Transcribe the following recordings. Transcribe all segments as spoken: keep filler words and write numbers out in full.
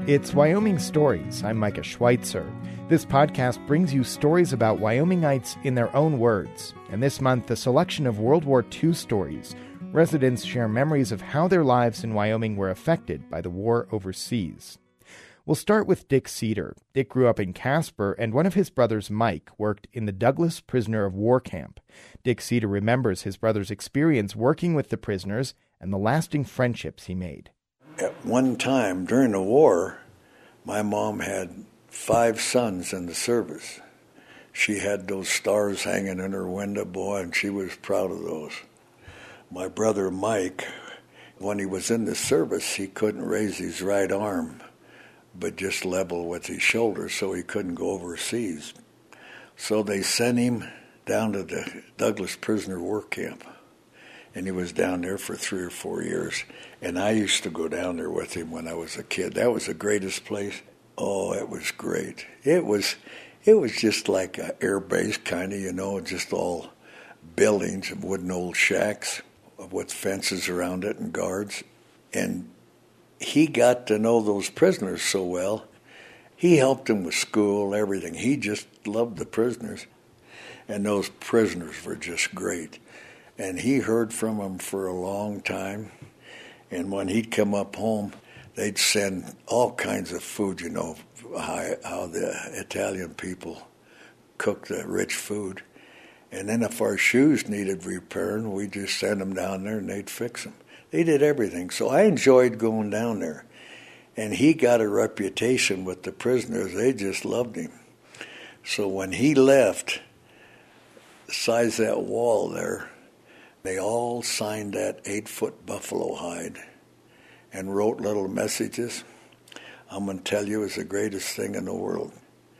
It's Wyoming Stories. I'm Micah Schweitzer. This podcast brings you stories about Wyomingites in their own words. And this month, a selection of World War Two stories. Residents share memories of how their lives in Wyoming were affected by the war overseas. We'll start with Dick Cedar. Dick grew up in Casper, and one of his brothers, Mike, worked in the Douglas Prisoner of War Camp. Dick Cedar remembers his brother's experience working with the prisoners and the lasting friendships he made. At one time during the war, my mom had five sons in the service. She had those stars hanging in her window, boy, and she was proud of those. My brother Mike, when he was in the service, he couldn't raise his right arm, but just level with his shoulder, so he couldn't go overseas. So they sent him down to the Douglas Prisoner War Camp, and he was down there for three or four years. And I used to go down there with him when I was a kid. That was the greatest place. Oh, it was great. It was, it was just like an air base, kind of, you know, just all buildings of wooden old shacks with fences around it and guards. And he got to know those prisoners so well. He helped them with school, everything. He just loved the prisoners. And those prisoners were just great. And he heard from them for a long time. And when he'd come up home, they'd send all kinds of food, you know, how, how the Italian people cook the rich food. And then if our shoes needed repairing, we'd just send them down there and they'd fix them. They did everything. So I enjoyed going down there. And he got a reputation with the prisoners. They just loved him. So when he left, the size of that wall there, they all signed that eight-foot buffalo hide and wrote little messages. I'm going to tell you, it's the greatest thing in the world.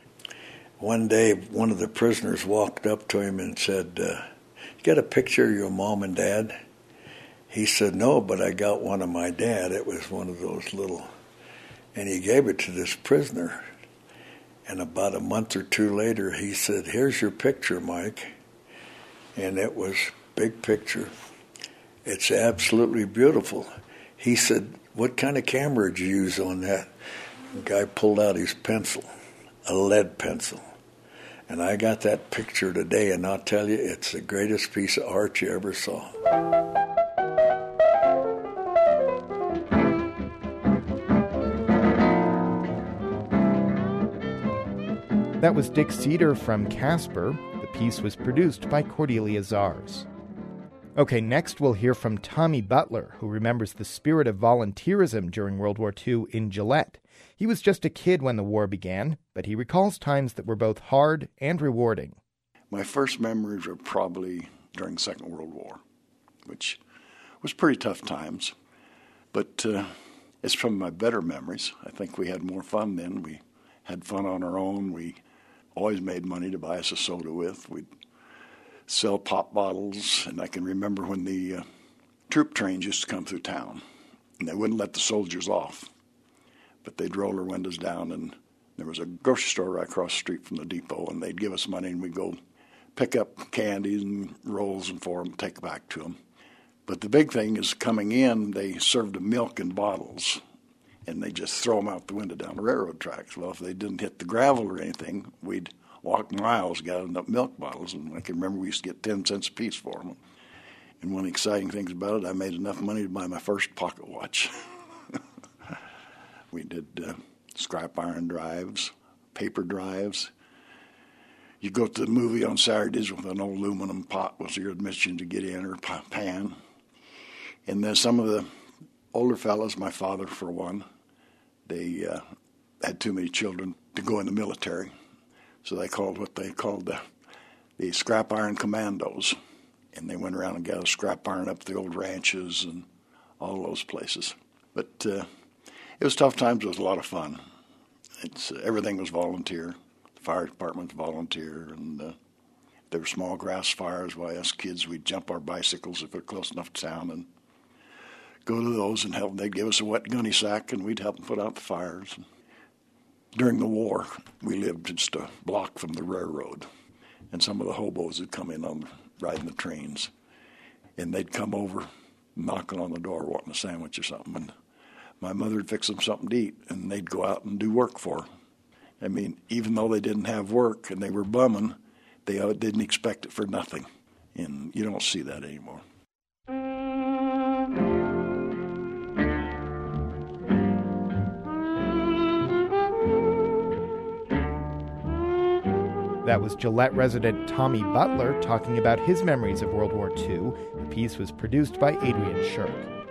One day, one of the prisoners walked up to him and said, uh, you got a picture of your mom and dad? He said, no, but I got one of my dad. It was one of those little... And he gave it to this prisoner. And about a month or two later, he said, here's your picture, Mike. And it was... big picture. It's absolutely beautiful. He said, what kind of camera did you use on that? The guy pulled out his pencil, a lead pencil. And I got that picture today, and I'll tell you, it's the greatest piece of art you ever saw. That was Dick Cedar from Casper. The piece was produced by Cordelia Zars. Okay, next we'll hear from Tommy Butler, who remembers the spirit of volunteerism during World War Two in Gillette. He was just a kid when the war began, but he recalls times that were both hard and rewarding. My first memories were probably during the Second World War, which was pretty tough times. But uh, it's from my better memories. I think we had more fun then. We had fun on our own. We always made money to buy us a soda with. We'd sell pop bottles, and I can remember when the uh, troop trains used to come through town, and they wouldn't let the soldiers off, but they'd roll their windows down, and there was a grocery store right across the street from the depot, and they'd give us money, and we'd go pick up candies and rolls and for them and take it back to them. But the big thing is coming in, they served milk in bottles, and they just throw them out the window down the railroad tracks. Well, if they didn't hit the gravel or anything, we'd walked miles, got enough milk bottles, and I can remember we used to get ten cents a piece for them. And one of the exciting things about it, I made enough money to buy my first pocket watch. We did uh, scrap iron drives, paper drives. You go to the movie on Saturdays with an old aluminum pot was your admission to get in, or pan. And then some of the older fellas, my father for one, they uh, had too many children to go in the military. So they called what they called the, the scrap iron commandos. And they went around and got a scrap iron up the old ranches and all those places. But uh, it was tough times. It was a lot of fun. It's uh, everything was volunteer. The fire department was volunteer. And uh, there were small grass fires. Why, us kids, we'd jump our bicycles if we were close enough to town and go to those and help. They'd give us a wet gunny sack, and we'd help them put out the fires. During the war, we lived just a block from the railroad, and some of the hobos would come in on riding the trains, and they'd come over, knocking on the door, wanting a sandwich or something. And my mother would fix them something to eat, and they'd go out and do work for her. I mean, even though they didn't have work and they were bumming, they didn't expect it for nothing. And you don't see that anymore. That was Gillette resident Tommy Butler talking about his memories of World War Two. The piece was produced by Adrian Shirk.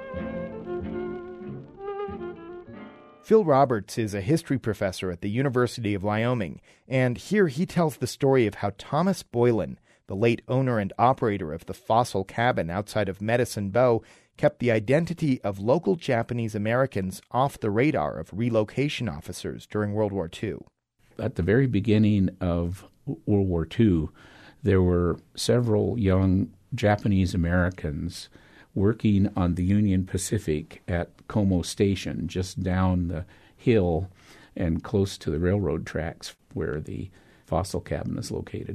Phil Roberts is a history professor at the University of Wyoming, and here he tells the story of how Thomas Boylan, the late owner and operator of the Fossil Cabin outside of Medicine Bow, kept the identity of local Japanese Americans off the radar of relocation officers during World War Two. At the very beginning of World War Two, there were several young Japanese Americans working on the Union Pacific at Como Station, just down the hill and close to the railroad tracks where the Fossil Cabin is located.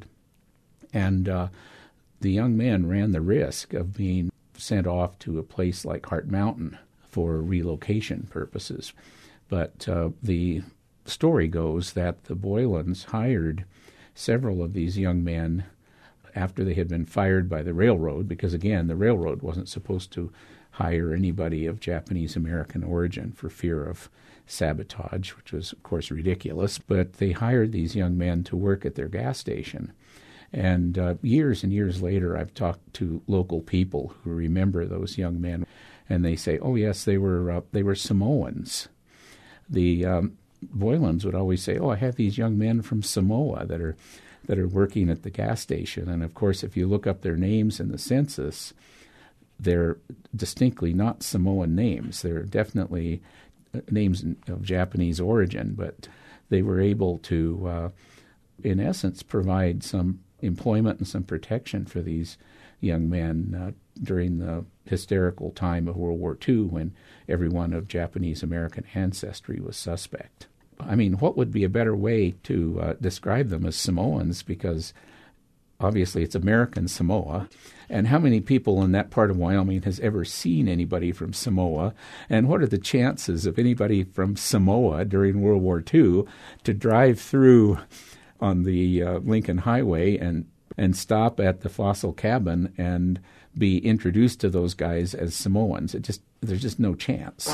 And uh, the young men ran the risk of being sent off to a place like Heart Mountain for relocation purposes. But uh, the story goes that the Boylans hired several of these young men after they had been fired by the railroad, because, again, the railroad wasn't supposed to hire anybody of Japanese-American origin for fear of sabotage, which was, of course, ridiculous. But they hired these young men to work at their gas station. And uh, years and years later, I've talked to local people who remember those young men, and they say, oh, yes, they were uh, they were Samoans. The um, Boylans would always say, oh, I have these young men from Samoa that are that are working at the gas station. And, of course, if you look up their names in the census, they're distinctly not Samoan names. They're definitely names of Japanese origin, but they were able to, uh, in essence, provide some employment and some protection for these young men uh, during the hysterical time of World War Two when everyone of Japanese-American ancestry was suspect. I mean, what would be a better way to uh, describe them as Samoans, because obviously it's American Samoa, and how many people in that part of Wyoming has ever seen anybody from Samoa, and what are the chances of anybody from Samoa during World War Two to drive through on the uh, Lincoln Highway and, and stop at the Fossil Cabin and be introduced to those guys as Samoans? It just there's just no chance.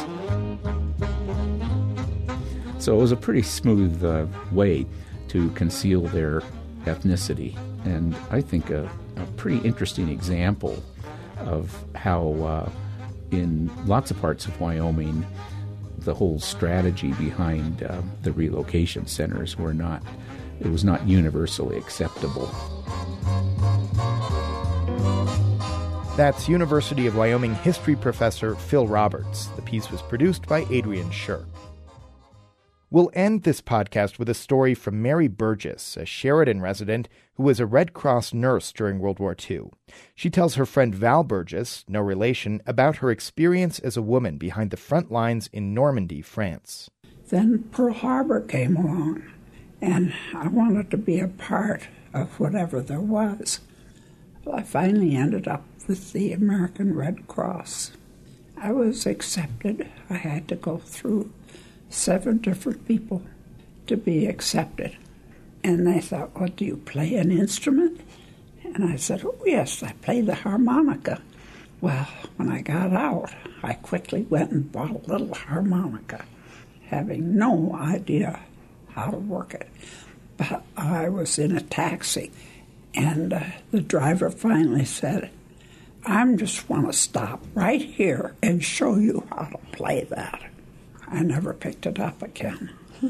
So it was a pretty smooth uh, way to conceal their ethnicity, and I think a, a pretty interesting example of how uh, in lots of parts of Wyoming the whole strategy behind uh, the relocation centers were not, it was not universally acceptable. That's University of Wyoming history professor Phil Roberts. The piece was produced by Adrian Shirk. We'll end this podcast with a story from Mary Burgess, a Sheridan resident who was a Red Cross nurse during World War Two. She tells her friend Val Burgess, no relation, about her experience as a woman behind the front lines in Normandy, France. Then Pearl Harbor came along, and I wanted to be a part of whatever there was. Well, I finally ended up with the American Red Cross. I was accepted. I had to go through seven different people to be accepted. And they thought, well, do you play an instrument? And I said, oh, yes, I play the harmonica. Well, when I got out, I quickly went and bought a little harmonica, having no idea how to work it. But I was in a taxi, and uh, the driver finally said, I just want to stop right here and show you how to play that. I never picked it up again.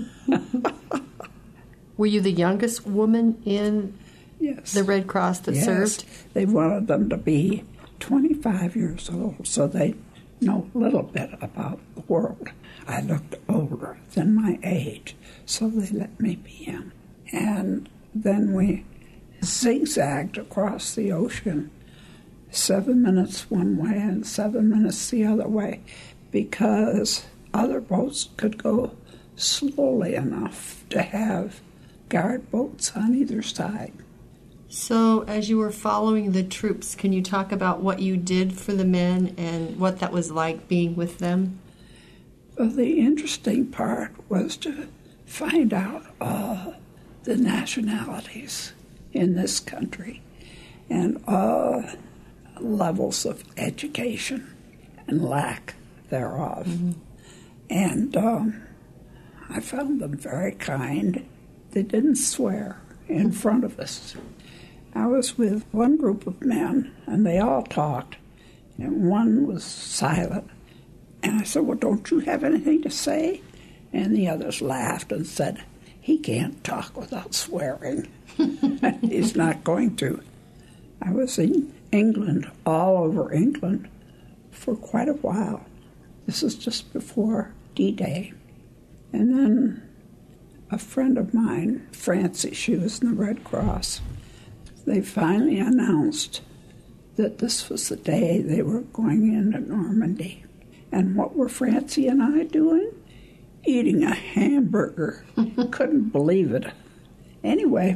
Were you the youngest woman in yes. the Red Cross that yes. served? They wanted them to be twenty-five years old so they know a little bit about the world. I looked older than my age, so they let me be in. And then we zigzagged across the ocean, seven minutes one way and seven minutes the other way, because other boats could go slowly enough to have guard boats on either side. So as you were following the troops, can you talk about what you did for the men and what that was like being with them? Well, the interesting part was to find out all the nationalities in this country and all levels of education and lack thereof. Mm-hmm. And um, I found them very kind. They didn't swear in front of us. I was with one group of men, and they all talked, and one was silent. And I said, well, don't you have anything to say? And the others laughed and said, he can't talk without swearing. He's not going to. I was in England, all over England, for quite a while. This is just before D-Day. And then a friend of mine, Francie, she was in the Red Cross, they finally announced that this was the day they were going into Normandy. And what were Francie and I doing? Eating a hamburger. Couldn't believe it. Anyway,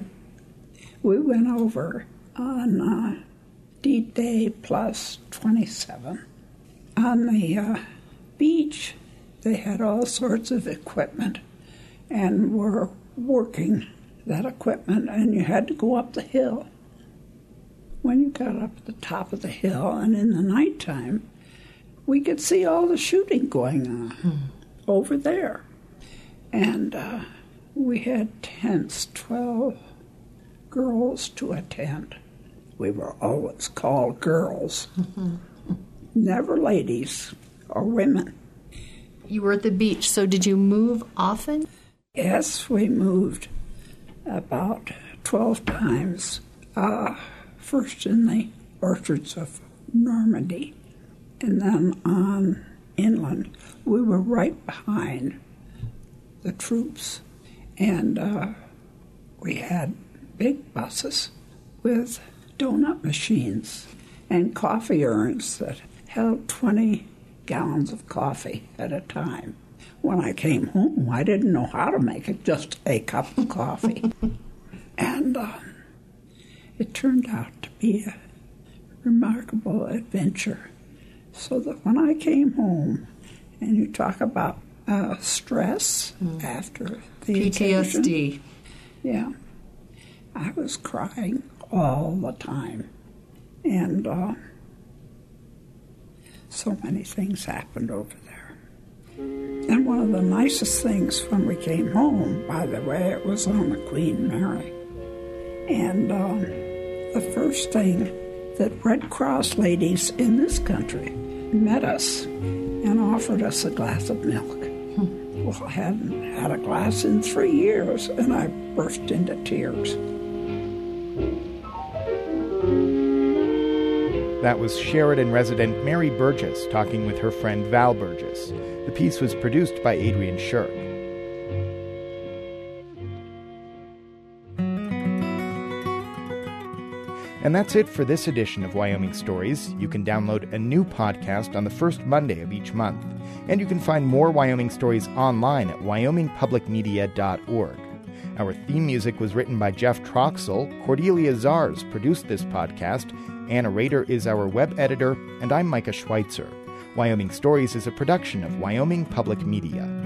we went over on uh, D-Day plus twenty-seven. On the uh, beach, they had all sorts of equipment and were working that equipment, and you had to go up the hill. When you got up at the top of the hill, and in the nighttime, we could see all the shooting going on hmm. over there. And uh, we had tents, twelve girls to a tent. We were always called girls, mm-hmm. never ladies or women. You were at the beach, so did you move often? Yes, we moved about twelve times. Uh, first in the orchards of Normandy, and then on inland. We were right behind the troops, and uh, we had big buses with donut machines and coffee urns that held twenty gallons of coffee at a time. When I came home, I didn't know how to make it, just a cup of coffee. And uh, it turned out to be a remarkable adventure. So that when I came home, and you talk about uh, stress mm. after the P T S D. Occasion, yeah, I was crying all the time. And uh, so many things happened over there. And one of the nicest things when we came home, by the way, it was on the Queen Mary. And um, the first thing that Red Cross ladies in this country met us and offered us a glass of milk. Hmm. Well, I hadn't had a glass in three years, and I burst into tears. That was Sheridan resident Mary Burgess talking with her friend Val Burgess. The piece was produced by Adrian Shirk. And that's it for this edition of Wyoming Stories. You can download a new podcast on the first Monday of each month. And you can find more Wyoming Stories online at wyoming public media dot org. Our theme music was written by Jeff Troxel. Cordelia Zars produced this podcast. Anna Rader is our web editor. And I'm Micah Schweitzer. Wyoming Stories is a production of Wyoming Public Media.